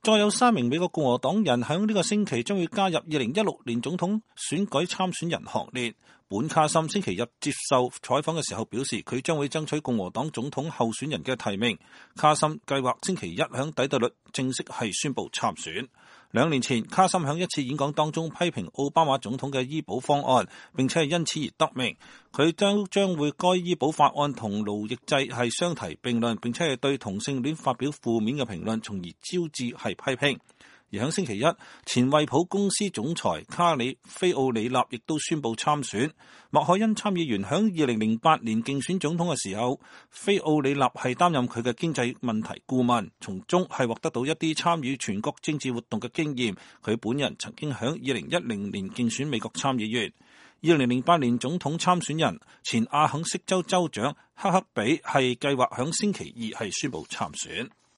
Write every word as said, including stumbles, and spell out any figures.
再有三名美國共和黨人喺呢個星期將會加入二零一六年總統選舉參選人行列。本卡森星期日接受採訪嘅時候表示，佢將會爭取共和黨總統候選人嘅提名。卡森計劃星期一響底特律正式係宣布參選。兩年前，卡森響一次演講當中批評奧巴馬總統嘅醫保方案，並且係因此而得名。佢將將會該醫保法案同勞役制係相提並論，並且係對同性戀發表負面嘅評論，從而招致係批評。而喺星期一，前惠普公司總裁卡里菲奧里納亦都宣布參選。麥凱恩參議員響二零零八年競選總統嘅時候，菲奧里納係擔任佢嘅經濟問題顧問，從中係獲得到一啲參與全國政治活動嘅經驗。佢本人曾經響二零一零年競選美國參議員。二零零八年總統參選人前阿肯色州州長克克比係計劃響星期二係宣布參選。